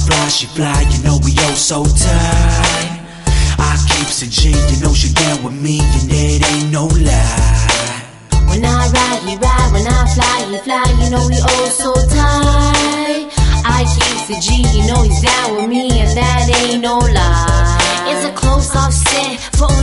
fly, she fly, you know we oh so tight. I keeps a G, you know she down with me, and it ain't no lie. When I ride, he ride, when I fly, he fly, you know we oh so tight. I keeps a G, you know he's down with me, and that ain't no lie. It's a close offset, for